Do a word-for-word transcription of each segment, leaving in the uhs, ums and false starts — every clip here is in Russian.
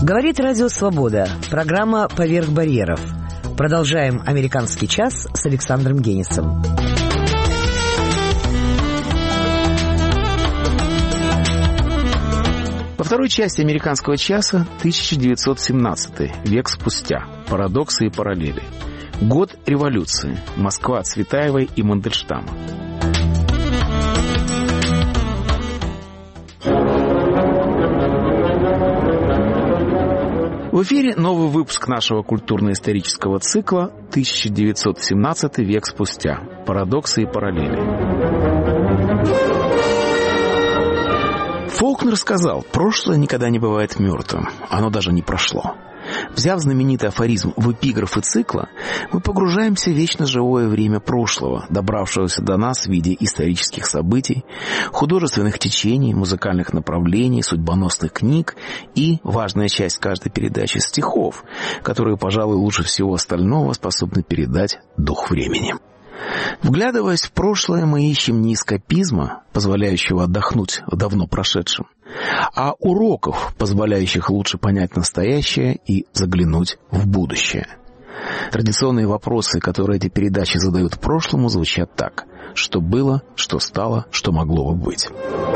Говорит Радио Свобода. Программа «Поверх барьеров». Продолжаем «Американский час» с Александром Генисом. Во второй части «Американского часа» тысяча девятьсот семнадцатый, век спустя. Парадоксы и параллели. Год революции. Москва Цветаевой и Мандельштама. В эфире новый выпуск нашего культурно-исторического цикла тысяча девятьсот семнадцатый, век спустя. Парадоксы и параллели. Фолкнер сказал: прошлое никогда не бывает мертвым, оно даже не прошло. Взяв знаменитый афоризм в эпиграфы цикла, мы погружаемся в вечно живое время прошлого, добравшегося до нас в виде исторических событий, художественных течений, музыкальных направлений, судьбоносных книг и, важная часть каждой передачи, стихов, которые, пожалуй, лучше всего остального способны передать дух времени. Вглядываясь в прошлое, мы ищем не эскапизма, позволяющего отдохнуть в давно прошедшем, а уроков, позволяющих лучше понять настоящее и заглянуть в будущее. Традиционные вопросы, которые эти передачи задают прошлому, звучат так: что было, что стало, что могло бы быть.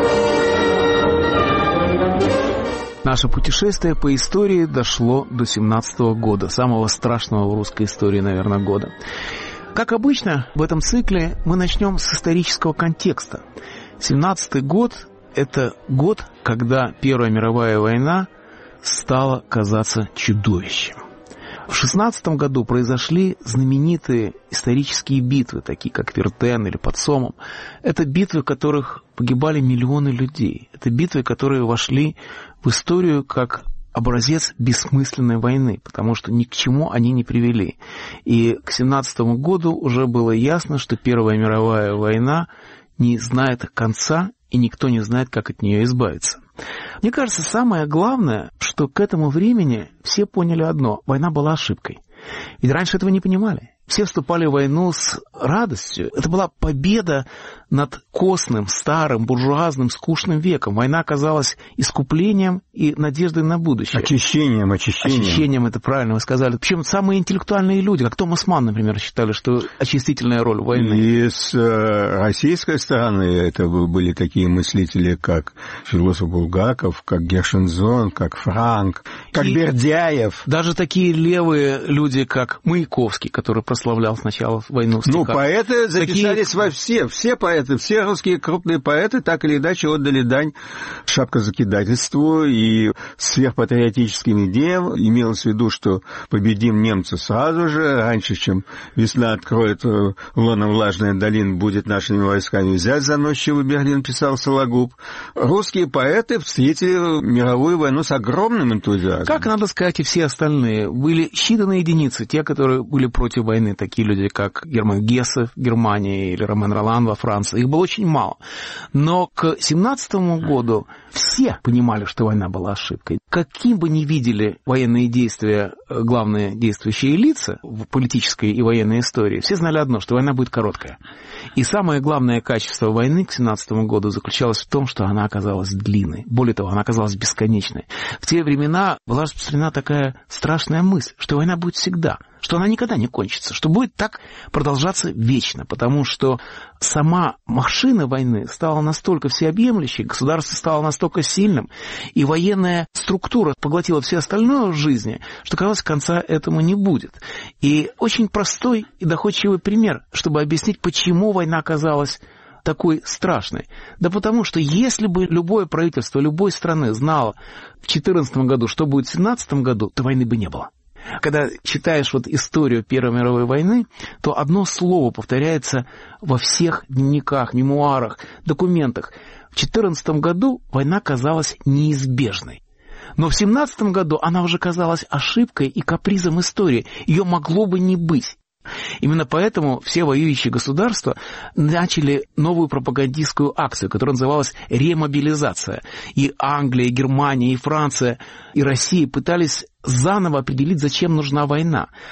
Наше путешествие по истории дошло до семнадцатого года, самого страшного в русской истории, наверное, года. Как обычно, в этом цикле мы начнем с исторического контекста. семнадцатый год – это год, когда Первая мировая война стала казаться чудовищем. В шестнадцатом году произошли знаменитые исторические битвы, такие как Вертен или под Сомом. Это битвы, в которых погибали миллионы людей. Это битвы, которые вошли в историю как образец бессмысленной войны, потому что ни к чему они не привели. И к семнадцатому году уже было ясно, что Первая мировая война не знает конца, и никто не знает, как от нее избавиться. Мне кажется, самое главное, что к этому времени все поняли одно: война была ошибкой. Ведь раньше этого не понимали. Все вступали в войну с радостью. Это была победа над костным, старым, буржуазным, скучным веком. Война оказалась искуплением и надеждой на будущее. Очищением, очищением. Очищением, это правильно вы сказали. Причем самые интеллектуальные люди, как Томас Манн, например, считали, что очистительная роль войны. И с российской стороны это были такие мыслители, как философ Булгаков, как Гершензон, как Франк, как и Бердяев. Даже такие левые люди, как Маяковский, который прославлял сначала войну в стихах. Ну, поэты записались Такие... во все, все поэты, все русские крупные поэты так или иначе отдали дань шапкозакидательству и сверхпатриотическим идеям. Имелось в виду, что победим немцев сразу же, раньше, чем весна откроет лунно-влажная долина, будет нашими войсками взять заносчивый Берлин, писал Сологуб. Русские поэты встретили мировую войну с огромным энтузиазмом. Как, надо сказать, и все остальные. Были считанные единицы, те, которые были против войны, такие люди, как Герман Гессе в Германии или Ромен Ролан во Франции. Их было очень мало. Но к семнадцатому году все понимали, что война была ошибкой. Каким бы ни видели военные действия главные действующие лица в политической и военной истории, все знали одно, что война будет короткая. И самое главное качество войны к семнадцатому году заключалось в том, что она оказалась длинной. Более того, она оказалась бесконечной. В те времена была распространена такая страшная мысль, что война будет всегда, что она никогда не кончится, что будет так продолжаться вечно, потому что сама машина войны стала настолько всеобъемлющей, государство стало настолько сильным, и военная структура поглотила все остальное в жизни, что, казалось, конца этому не будет. И очень простой и доходчивый пример, чтобы объяснить, почему война оказалась такой страшной. Да потому что если бы любое правительство любой страны знало в две тысячи четырнадцатом году, что будет в две тысячи семнадцатом году, то войны бы не было. Когда читаешь вот историю Первой мировой войны, то одно слово повторяется во всех дневниках, мемуарах, документах. В две тысячи четырнадцатом году война казалась неизбежной. Но в две тысячи семнадцатом году она уже казалась ошибкой и капризом истории. Ее могло бы не быть. Именно поэтому все воюющие государства начали новую пропагандистскую акцию, которая называлась ремобилизация. И Англия, и Германия, и Франция, и Россия пытались заново определить, зачем нужна война.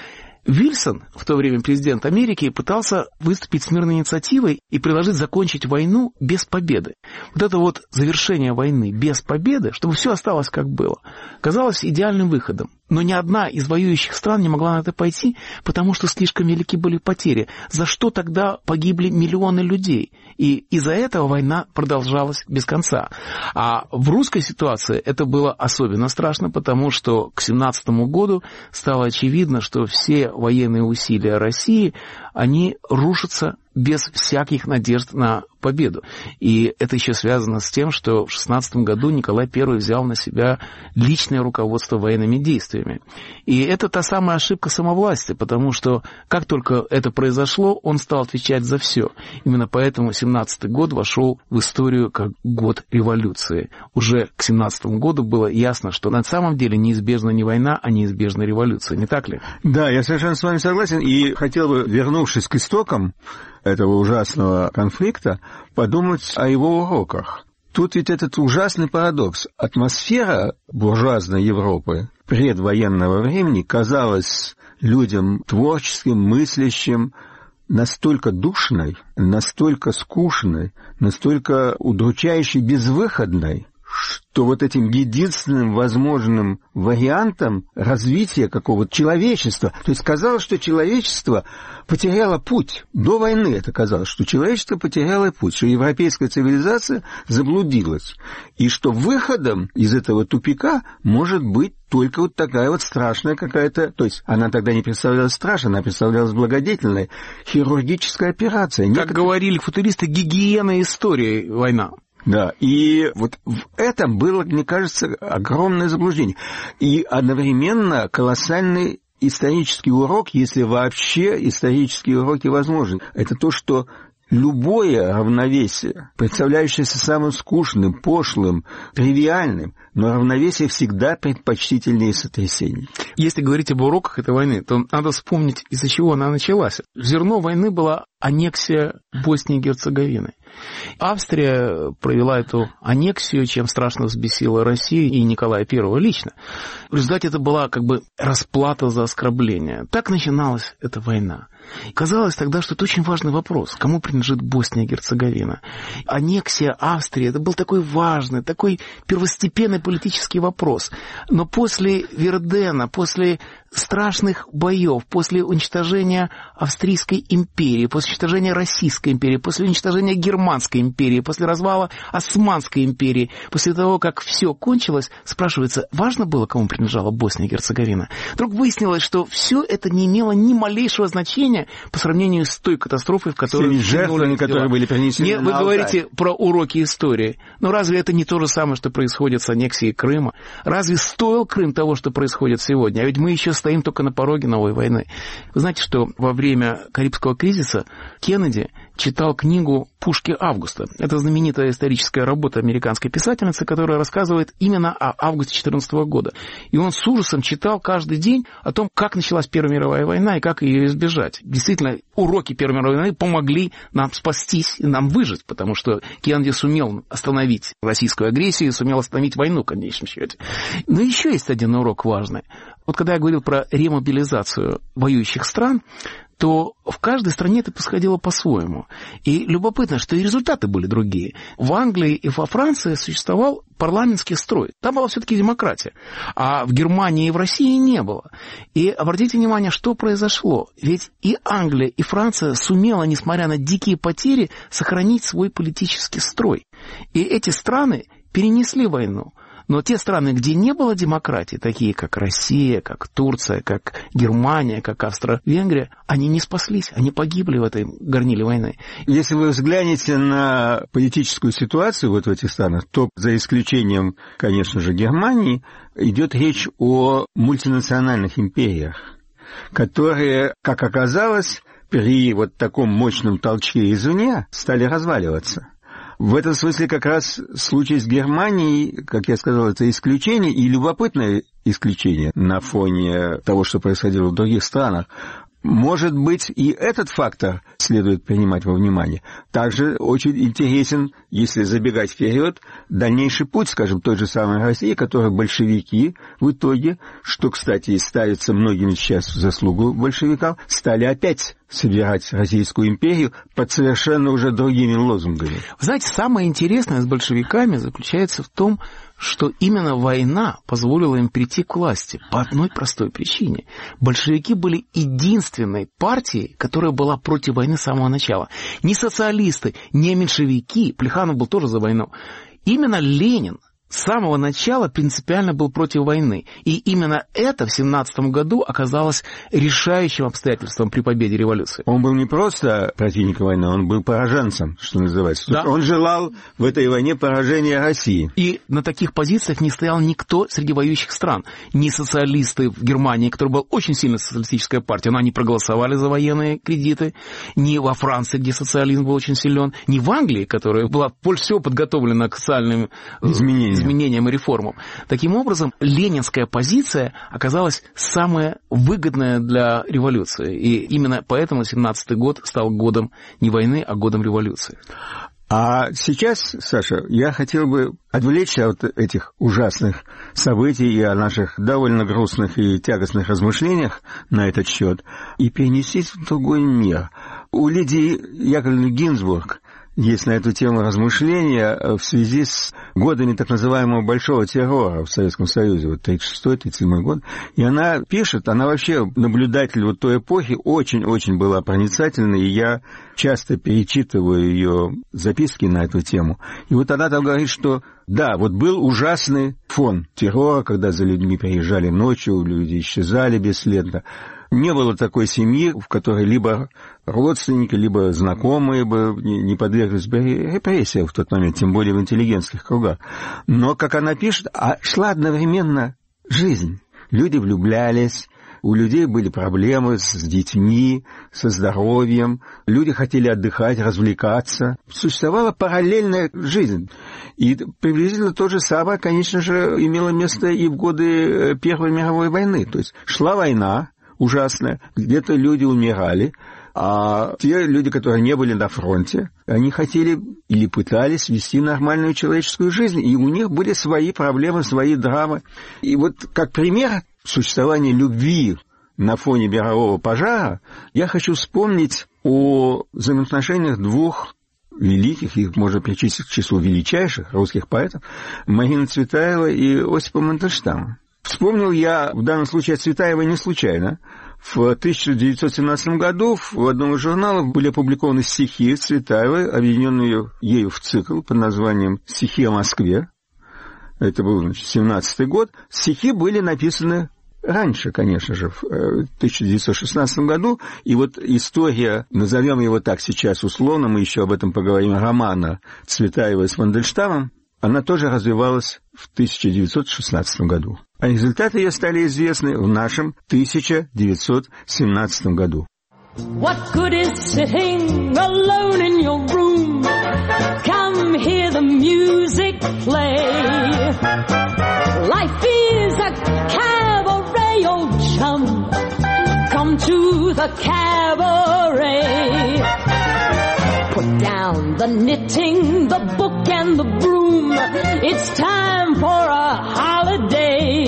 Вильсон, в то время президент Америки, пытался выступить с мирной инициативой и предложить закончить войну без победы. Вот это вот завершение войны без победы, чтобы все осталось как было, казалось идеальным выходом. Но ни одна из воюющих стран не могла на это пойти, потому что слишком велики были потери. За что тогда погибли миллионы людей? И из-за этого война продолжалась без конца. А в русской ситуации это было особенно страшно, потому что к семнадцатому году стало очевидно, что все военные усилия России, они рушатся без всяких надежд на победу. И это еще связано с тем, что в шестнадцатом году Николай Первый взял на себя личное руководство военными действиями. И это та самая ошибка самовластия, потому что как только это произошло, он стал отвечать за все. Именно поэтому семнадцатый год вошел в историю как год революции. Уже к семнадцатому году было ясно, что на самом деле неизбежна не война, а неизбежна революция. Не так ли? Да, я совершенно с вами согласен. И хотел бы, вернувшись к истокам этого ужасного конфликта, подумать о его уроках. Тут ведь этот ужасный парадокс. Атмосфера буржуазной Европы предвоенного времени казалась людям творческим, мыслящим, настолько душной, настолько скучной, настолько удручающе безвыходной, что вот этим единственным возможным вариантом развития какого-то человечества, то есть казалось, что человечество потеряло путь. До войны это казалось, что человечество потеряло путь, что европейская цивилизация заблудилась, и что выходом из этого тупика может быть только вот такая вот страшная какая-то, то есть она тогда не представлялась страшной, она представлялась благодетельной, хирургическая операция. Как Некотор... говорили футуристы, гигиена истории война. Да, и вот в этом было, мне кажется, огромное заблуждение. И одновременно колоссальный исторический урок, если вообще исторические уроки возможны. Это то, что любое равновесие, представляющееся самым скучным, пошлым, тривиальным, но равновесие всегда предпочтительнее сотрясений. Если говорить об уроках этой войны, то надо вспомнить, из-за чего она началась. Зерно войны была аннексия Боснии и Герцеговины. Австрия провела эту аннексию, чем страшно взбесила Россию и Николая Первого лично. В результате это была как бы расплата за оскорбление. Так начиналась эта война. Казалось тогда, что это очень важный вопрос. Кому принадлежит Босния и Герцеговина? Аннексия Австрии — это был такой важный, такой первостепенный политический вопрос. Но после Вердена, после страшных боев, после уничтожения Австрийской империи, после уничтожения Российской империи, после уничтожения Германской империи, после развала Османской империи, после того, как все кончилось, спрашивается, важно было, кому принадлежала Босния и Герцеговина? Вдруг выяснилось, что все это не имело ни малейшего значения по сравнению с той катастрофой, в которой... С теми жертвами, которые были принесены Нет, на Вы алтарь. Говорите про уроки истории. Но разве это не то же самое, что происходит с аннексией Крыма? Разве стоил Крым того, что происходит сегодня? А ведь мы еще стоим только на пороге новой войны. Вы знаете, что во время Карибского кризиса Кеннеди читал книгу «Пушки Августа». Это знаменитая историческая работа американской писательницы, которая рассказывает именно о августе четырнадцатого года. И он с ужасом читал каждый день о том, как началась Первая мировая война и как ее избежать. Действительно, уроки Первой мировой войны помогли нам спастись и нам выжить, потому что Кеннеди сумел остановить российскую агрессию и сумел остановить войну в конечном счете. Но еще есть один урок важный. Вот когда я говорил про ремобилизацию воюющих стран, то в каждой стране это происходило по-своему. И любопытно, что и результаты были другие. В Англии и во Франции существовал парламентский строй. Там была все-таки демократия. А в Германии и в России не было. И обратите внимание, что произошло. Ведь и Англия, и Франция сумела, несмотря на дикие потери, сохранить свой политический строй. И эти страны перенесли войну. Но те страны, где не было демократии, такие как Россия, как Турция, как Германия, как Австро-Венгрия, они не спаслись, они погибли в этой горниле войны. Если вы взглянете на политическую ситуацию вот в этих странах, то за исключением, конечно же, Германии, идет речь о мультинациональных империях, которые, как оказалось, при вот таком мощном толчке извне стали разваливаться. В этом смысле как раз случай с Германией, как я сказал, это исключение, и любопытное исключение на фоне того, что происходило в других странах. может быть, и этот фактор следует принимать во внимание. Также очень интересен, если забегать вперед, дальнейший путь, скажем, той же самой России, которой большевики в итоге, что, кстати, и ставится многими сейчас в заслугу большевикам, стали опять собирать Российскую империю под совершенно уже другими лозунгами. Вы знаете, самое интересное с большевиками заключается в том, что именно война позволила им прийти к власти по одной простой причине. Большевики были единственной партией, которая была против войны с самого начала. Ни социалисты, ни меньшевики, Плеханов был тоже за войну. Именно Ленин с самого начала принципиально был против войны. И именно это в семнадцатом году оказалось решающим обстоятельством при победе революции. Он был не просто противником войны, он был пораженцем, что называется. Да. Он желал в этой войне поражения России. И на таких позициях не стоял никто среди воюющих стран. Ни социалисты в Германии, которая была очень сильно социалистическая партия, но они проголосовали за военные кредиты, ни во Франции, где социализм был очень силен, ни в Англии, которая была больше всего подготовлена к социальным изменениям. изменениям и реформам. Таким образом, ленинская позиция оказалась самая выгодная для революции. И именно поэтому семнадцатый год стал годом не войны, а годом революции. А сейчас, Саша, я хотел бы отвлечься от этих ужасных событий и о наших довольно грустных и тягостных размышлениях на этот счет и перенестись в другой мир. У Лидии Яковлевны Гинзбург есть на эту тему размышления в связи с годами так называемого большого террора в Советском Союзе, вот тридцать шестой тридцать седьмой год. И она пишет, она вообще наблюдатель вот той эпохи, очень-очень была проницательна, и я часто перечитываю ее записки на эту тему. И вот она там говорит, что да, вот был ужасный фон террора, когда за людьми приезжали ночью, люди исчезали бесследно. Не было такой семьи, в которой либо родственники, либо знакомые бы не подверглись бы репрессиям в тот момент, тем более в интеллигентских кругах. Но, как она пишет, а шла одновременно жизнь. Люди влюблялись, у людей были проблемы с детьми, со здоровьем, люди хотели отдыхать, развлекаться. Существовала параллельная жизнь. И приблизительно то же самое, конечно же, имело место и в годы Первой мировой войны. То есть шла война, ужасная, где-то люди умирали, а те люди, которые не были на фронте, они хотели или пытались вести нормальную человеческую жизнь, и у них были свои проблемы, свои драмы. И вот как пример существования любви на фоне мирового пожара, я хочу вспомнить о взаимоотношениях двух великих, их можно причислить к числу величайших русских поэтов, Марины Цветаевой и Осипа Мандельштама. Вспомнил я в данном случае о Цветаевой не случайно. В тысяча девятьсот семнадцатом году в одном из журналов были опубликованы стихи Цветаевой, объединенные ею в цикл под названием «Стихи о Москве». Это был, значит, семнадцатый год. Стихи были написаны раньше, конечно же, в тысяча девятьсот шестнадцатом году. И вот история, назовем его так сейчас условно, мы еще об этом поговорим, романа Цветаевой с Мандельштамом, она тоже развивалась в тысяча девятьсот шестнадцатом году. А результаты ее стали известны в нашем тысяча девятьсот семнадцатом году. What good is sitting alone in your room? Come hear the music play. Life is a cabaret, old chum. Come to the cabaret. Put down the knitting, the book and the broom. It's time for a holiday.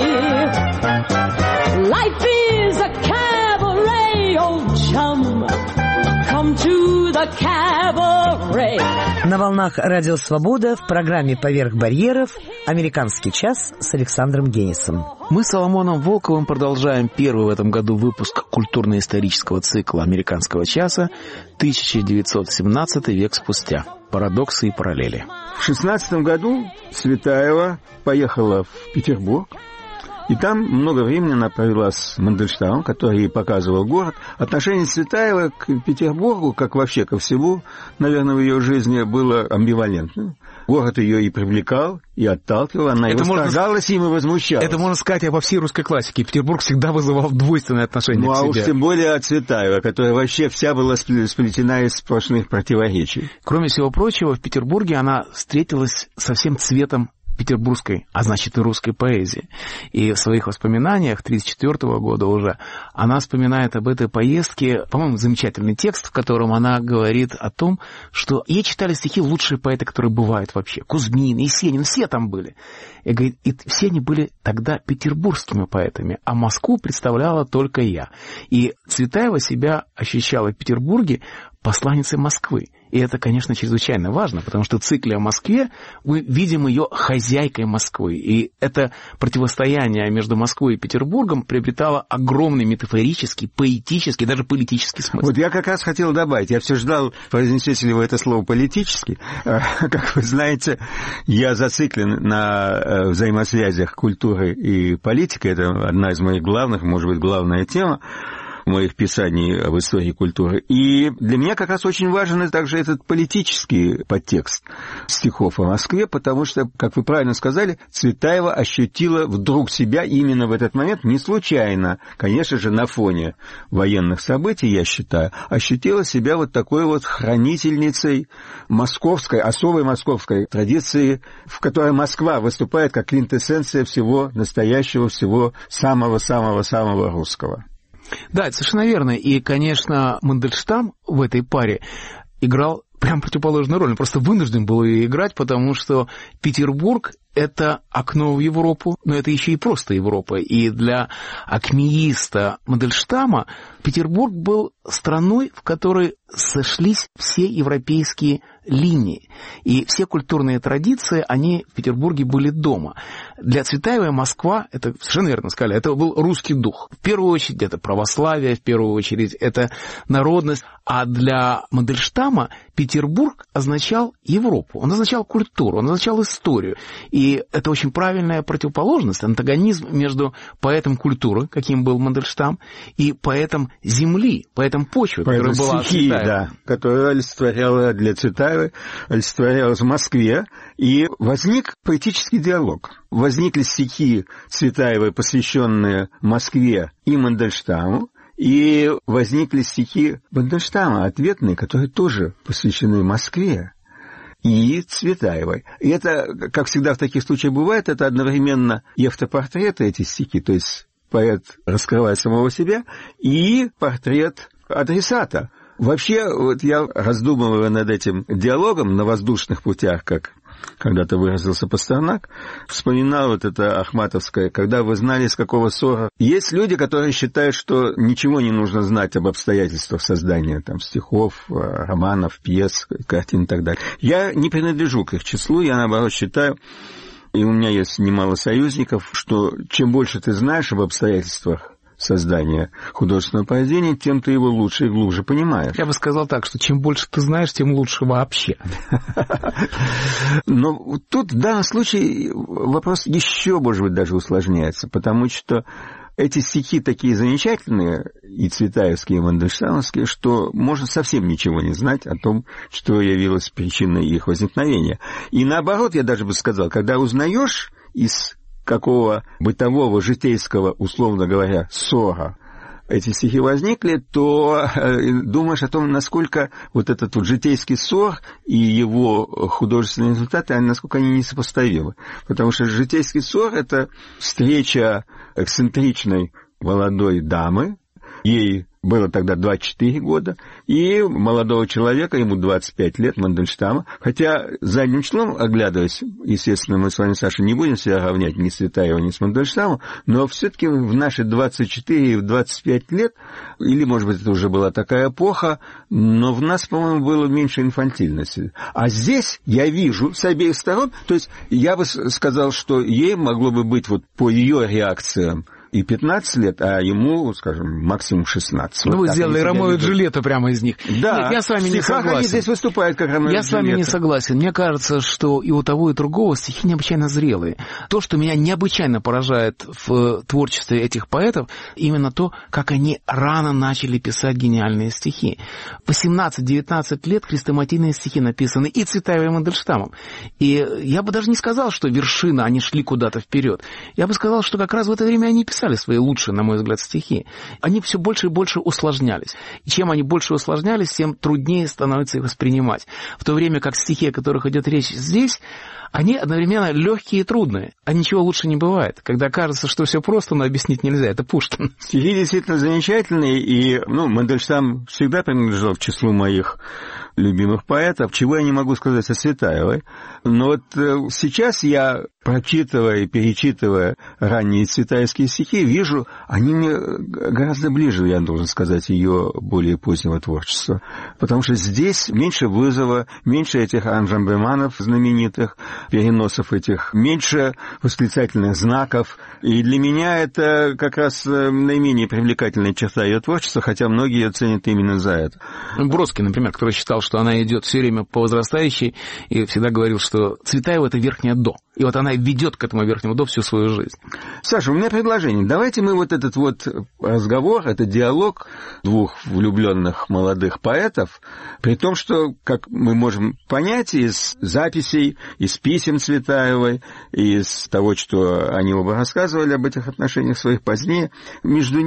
Life is a cabaret, old chum. Come to the cabaret. На волнах Радио Свобода в программе «Поверх барьеров» «Американский час» с Александром Генисом. Мы с Соломоном Волковым продолжаем первый в этом году выпуск культурно-исторического цикла «Американского часа» тысяча девятьсот семнадцатый век спустя. Парадоксы и параллели. В шестнадцатом году Цветаева поехала в Петербург, и там много времени она провела с Мандельштамом, который ей показывал город. Отношение Цветаевой к Петербургу, как вообще ко всему, наверное, в ее жизни было амбивалентным. Город ее и привлекал, и отталкивал, она это и восторгалась им, и возмущалась. Это можно сказать обо всей русской классике. Петербург всегда вызывал двойственное отношение ну, к себе. Ну, а уж тем более от Цветаевой, которая вообще вся была сплетена из сплошных противоречий. Кроме всего прочего, в Петербурге она встретилась со всем цветом петербургской, а значит и русской поэзии. И в своих воспоминаниях тысяча девятьсот тридцать четвёртого года уже она вспоминает об этой поездке, по-моему, замечательный текст, в котором она говорит о том, что ей читали стихи лучшие поэты, которые бывают вообще. Кузьмин, Есенин, все там были. И, говорит, и все они были тогда петербургскими поэтами, а Москву представляла только я. И Цветаева себя ощущала в Петербурге посланницей Москвы. И это, конечно, чрезвычайно важно, потому что в цикле о Москве мы видим ее хозяйкой Москвы. И это противостояние между Москвой и Петербургом приобретало огромный метафорический, поэтический, даже политический смысл. Вот я как раз хотел добавить, я все ждал, произнесете ли вы это слово «политический». Как вы знаете, я зациклен на взаимосвязях культуры и политики. Это одна из моих главных, может быть, главная тема моих писаний об истории культуры. И для меня как раз очень важен также этот политический подтекст стихов о Москве, потому что, как вы правильно сказали, Цветаева ощутила вдруг себя именно в этот момент, не случайно, конечно же, на фоне военных событий, я считаю, ощутила себя вот такой вот хранительницей московской, особой московской традиции, в которой Москва выступает как квинтэссенция всего настоящего, всего самого-самого-самого русского. Да, это совершенно верно. И, конечно, Мандельштам в этой паре играл прям противоположную роль. Он просто вынужден был ее играть, потому что Петербург — это окно в Европу, но это еще и просто Европа. И для акмеиста Мандельштама Петербург был страной, в которой сошлись все европейские линии. И все культурные традиции, они в Петербурге были дома. Для Цветаевой Москва, это совершенно верно сказали, это был русский дух. В первую очередь это православие, в первую очередь это народность. А для Мандельштама Петербург означал Европу, он означал культуру, он означал историю. И это очень правильная противоположность, антагонизм между поэтом культуры, каким был Мандельштам, и поэтом земли, поэтом почвы, поэтом которая была стихии, да, которая олицетворяла для Цветаевой, олицетворялась в Москве, и возник поэтический диалог. Возникли стихи Цветаевой, посвященные Москве и Мандельштаму, и возникли стихи Мандельштама, ответные, которые тоже посвящены Москве и Цветаевой. И это, как всегда в таких случаях бывает, это одновременно и автопортреты, эти стихи, то есть поэт раскрывает самого себя, и портрет адресата. Вообще, вот я, раздумывая над этим диалогом на воздушных путях, как когда-то выразился Пастернак, вспоминал вот это ахматовское, когда вы знали, с какого ссора. Есть люди, которые считают, что ничего не нужно знать об обстоятельствах создания там, стихов, романов, пьес, картин и так далее. Я не принадлежу к их числу, я, наоборот, считаю, и у меня есть немало союзников, что чем больше ты знаешь об обстоятельствах создания художественного произведения, тем ты его лучше и глубже понимаешь. Я бы сказал так, что чем больше ты знаешь, тем лучше вообще. Но тут в данном случае вопрос еще, может быть, даже усложняется, потому что эти стихи такие замечательные, и цветаевские, и мандельштамовские, что можно совсем ничего не знать о том, что явилось причиной их возникновения. И наоборот, я даже бы сказал, когда узнаешь из какого бытового, житейского, условно говоря, ссора эти стихи возникли, то э, думаешь о том, насколько вот этот вот житейский ссор и его художественные результаты, насколько они несопоставимы. Потому что житейский ссор — это встреча эксцентричной молодой дамы, ей было тогда двадцать четыре года, и молодого человека, ему двадцать пять лет, Мандельштама. Хотя задним числом, оглядываясь, естественно, мы с вами, Саша, не будем себя равнять ни с Цветаевой, ни с Мандельштамом, но все-таки в наши двадцать четыре и в двадцать пять лет, или, может быть, это уже была такая эпоха, но в нас, по-моему, было меньше инфантильности. А здесь я вижу с обеих сторон, то есть я бы сказал, что ей могло бы быть вот по ее реакциям и пятнадцать лет, а ему, скажем, максимум шестнадцать. Ну, вот вы сделали Ромео и Джульетту прямо из них. Да, Нет, я с вами не согласен. Они здесь выступают как Ромео и Джульетта. Я с вами не согласен. Мне кажется, что и у того, и другого стихи необычайно зрелые. То, что меня необычайно поражает в творчестве этих поэтов, именно то, как они рано начали писать гениальные стихи. восемнадцать-девятнадцать лет хрестоматийные стихи написаны и Цветаевой, и Мандельштамом. И я бы даже не сказал, что вершина, они шли куда-то вперед. Я бы сказал, что как раз в это время они писали писали свои лучшие, на мой взгляд, стихи. Они все больше и больше усложнялись. И чем они больше усложнялись, тем труднее становится их воспринимать. В то время как стихи, о которых идет речь здесь, они одновременно легкие и трудные, а ничего лучше не бывает. Когда кажется, что все просто, но объяснить нельзя, это Пушкин. Стихи действительно замечательные, и, ну, Мандельштам всегда принадлежал к числу моих любимых поэтов, чего я не могу сказать о Цветаевой. Но вот сейчас я, прочитывая и перечитывая ранние цветаевские стихи, вижу, они мне гораздо ближе, я должен сказать, ее более позднего творчества. Потому что здесь меньше вызова, меньше этих анжамбеманов знаменитых, переносов этих, меньше восклицательных знаков. И для меня это как раз наименее привлекательная черта ее творчества, хотя многие ее ценят именно за это. Бродский, например, который считал, что она идет все время по возрастающей, и всегда говорил, что Цветаева — это верхнее до. И вот она ведет к этому верхнему до всю свою жизнь. Саша, у меня предложение. Давайте мы вот этот вот разговор, этот диалог двух влюбленных молодых поэтов, при том, что, как мы можем понять из записей, из писем Цветаевой, из того, что они оба рассказывали об этих отношениях своих позднее, между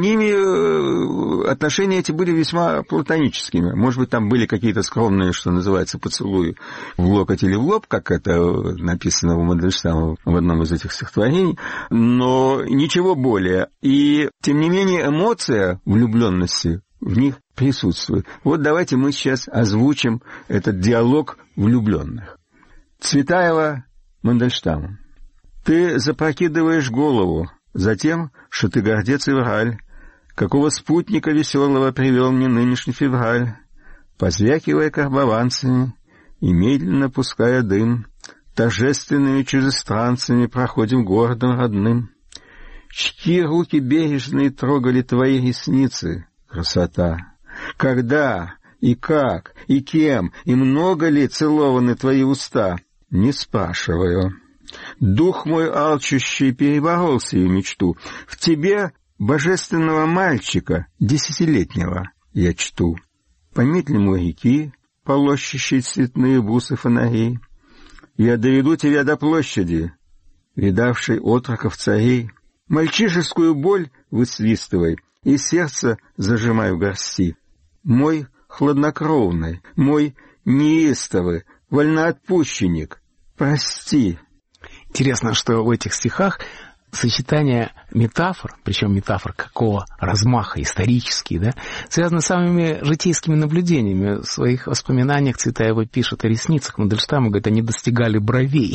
ними отношения эти были весьма платоническими. Может быть, там были какие-то скромные, что называется, поцелуи в локоть или в лоб, как это написано у Мандельштама в одном из этих стихотворений, но ничего более. И, тем не менее, эмоция влюбленности в них присутствует. Вот давайте мы сейчас озвучим этот диалог влюбленных. Цветаева Мандельштаму. Ты запрокидываешь голову за тем, что ты гордец и враль. Какого спутника веселого привел мне нынешний февраль? Позвякивая карбованцами и медленно пуская дым, торжественными чужестранцами проходим городом родным. Чьи руки бережные трогали твои ресницы, красота? Когда и как и кем и много ли целованы твои уста? Не спрашиваю. Дух мой алчущий переборол сию мечту. В тебе божественного мальчика десятилетнего я чту. Помедлим у реки, полощущей цветные бусы фонарей. Я доведу тебя до площади, видавшей отроков царей. Мальчишескую боль высвистывай, и сердце зажимай в горсти. Мой хладнокровный, мой неистовый, вольноотпущенник, прости. Интересно, что в этих стихах сочетание метафор, причем метафор какого размаха, исторические, да, связаны с самыми житейскими наблюдениями. В своих воспоминаниях Цветаева пишет о ресницах Мандельштама, говорит, они достигали бровей.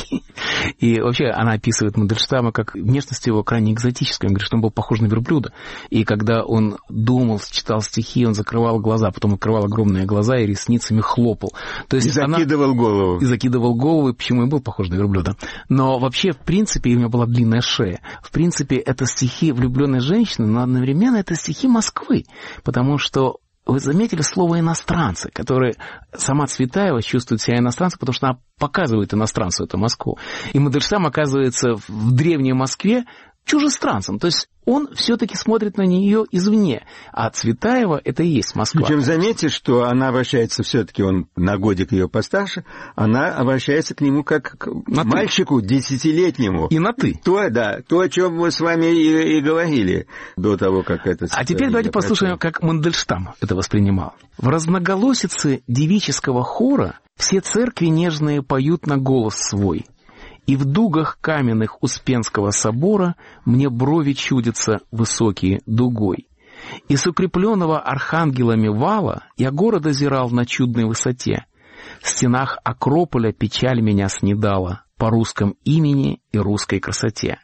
И вообще она описывает Мандельштама как внешность его крайне экзотической. Он говорит, что он был похож на верблюда. И когда он думал, читал стихи, он закрывал глаза, потом открывал огромные глаза и ресницами хлопал. То есть и закидывал она... голову. И закидывал голову, и почему и был похож на верблюда. Но вообще, в принципе, у него была длинная шея. В принципе, это стихи влюбленной женщины, но одновременно это стихи Москвы, потому что вы заметили слово «иностранцы», которое сама Цветаева чувствует себя иностранцем, потому что она показывает иностранцу эту Москву. И Мандельштам оказывается в древней Москве чужестранцем, то есть он все-таки смотрит на нее извне, а Цветаева — это и есть Москва. Причем заметьте, что она обращается все-таки, он на годик ее постарше, она обращается к нему как к на мальчику ты. десятилетнему. И на «ты». То, да, то, о чем мы с вами и, и говорили до того, как это... А теперь давайте послушаем, как Мандельштам это воспринимал. В разноголосице девического хора все церкви нежные поют на голос свой. И в дугах каменных Успенского собора мне брови чудятся высокие дугой. И с укрепленного архангелами вала я город озирал на чудной высоте. В стенах Акрополя печаль меня снедала по русском имени и русской красоте.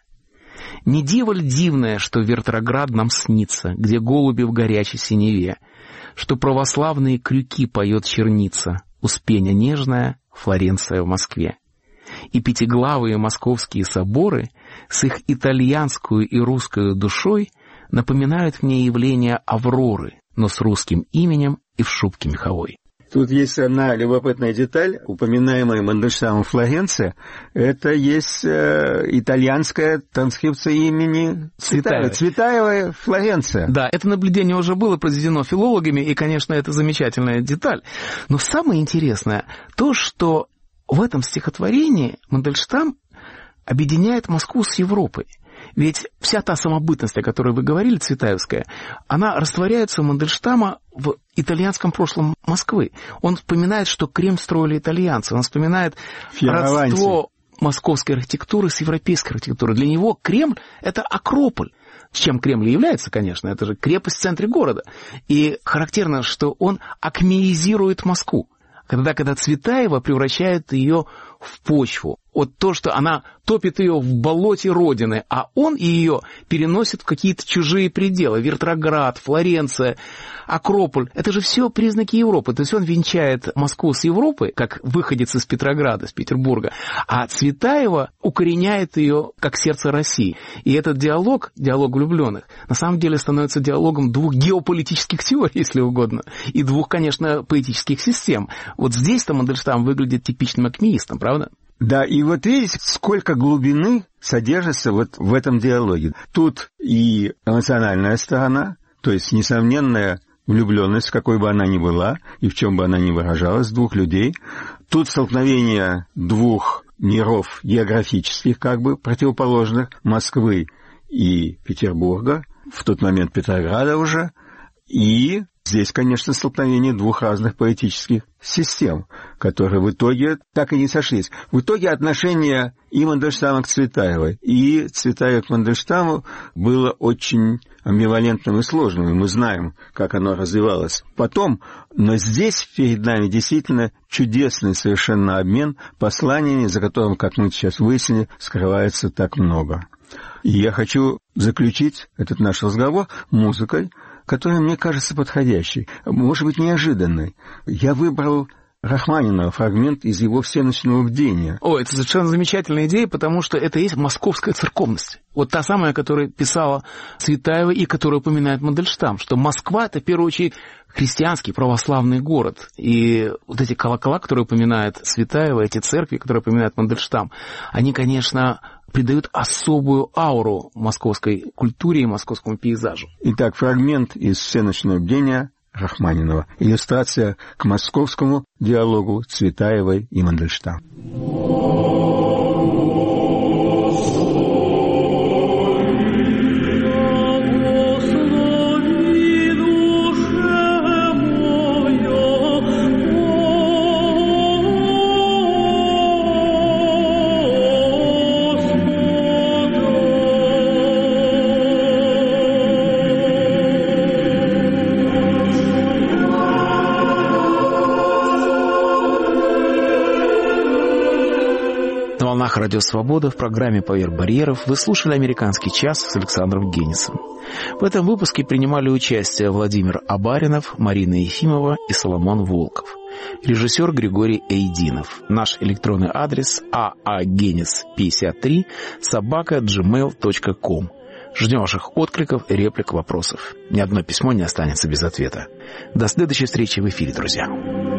Не диво ль дивное, что Вертроград нам снится, где голуби в горячей синеве, что православные крюки поет черница, Успеня нежная, Флоренция в Москве. И пятиглавые московские соборы с их итальянскую и русскую душой напоминают мне явление Авроры, но с русским именем и в шубке меховой. Тут есть одна любопытная деталь, упоминаемая Мандельштамом Флоренция, это есть э, итальянская транскрипция имени Цветаева. Цветаева Флоренция. Да, это наблюдение уже было произведено филологами, и, конечно, это замечательная деталь. Но самое интересное то, что в этом стихотворении Мандельштам объединяет Москву с Европой. Ведь вся та самобытность, о которой вы говорили, цветаевская, она растворяется у Мандельштама в итальянском прошлом Москвы. Он вспоминает, что Кремль строили итальянцы, он вспоминает родство московской архитектуры с европейской архитектурой. Для него Кремль – это Акрополь. Чем Кремль и является, конечно, это же крепость в центре города. И характерно, что он акмеизирует Москву. Когда, когда Цветаева превращает ее в почву. Вот то, что она топит ее в болоте Родины, а он ее переносит в какие-то чужие пределы. Вертроград, Флоренция, Акрополь. Это же все признаки Европы. То есть он венчает Москву с Европой, как выходец из Петрограда, из Петербурга, а Цветаева укореняет ее как сердце России. И этот диалог, диалог влюбленных, на самом деле становится диалогом двух геополитических теорий, если угодно, и двух, конечно, поэтических систем. Вот здесь-то Мандельштам выглядит типичным акмеистом, правда? Да, и вот видите, сколько глубины содержится вот в этом диалоге. Тут и эмоциональная сторона, то есть несомненная влюбленность, какой бы она ни была, и в чем бы она ни выражалась, двух людей. Тут столкновение двух миров географических, как бы противоположных, Москвы и Петербурга, в тот момент Петрограда уже, и здесь, конечно, столкновение двух разных поэтических систем, которые в итоге так и не сошлись. В итоге отношение и Мандельштама к Цветаевой, и Цветаева к Мандельштаму было очень амбивалентным и сложным, и мы знаем, как оно развивалось потом. Но здесь перед нами действительно чудесный совершенно обмен посланиями, за которым, как мы сейчас выяснили, скрывается так много. И я хочу заключить этот наш разговор музыкой, которая мне кажется подходящей, может быть, неожиданной. Я выбрал Рахманинова фрагмент из его «Всеночного бдения». О, это совершенно замечательная идея, потому что это есть московская церковность. Вот та самая, которую писала Цветаева и которую упоминает Мандельштам, что Москва – это, в первую очередь, христианский православный город. И вот эти колокола, которые упоминает Цветаева, эти церкви, которые упоминает Мандельштам, они, конечно, придают особую ауру московской культуре и московскому пейзажу. Итак, фрагмент из «Всеночного бдения» Рахманинова. Иллюстрация к московскому диалогу Цветаевой и Мандельштама. Радио «Свобода» в программе «Поверх барьеров» вы слушали «Американский час» с Александром Генисом. В этом выпуске принимали участие Владимир Абаринов, Марина Ефимова и Соломон Волков. Режиссер Григорий Эйдинов. Наш электронный адрес а а генис пятьдесят три собака джи мейл точка ком. Ждем ваших откликов, реплик, вопросов. Ни одно письмо не останется без ответа. До следующей встречи в эфире, друзья.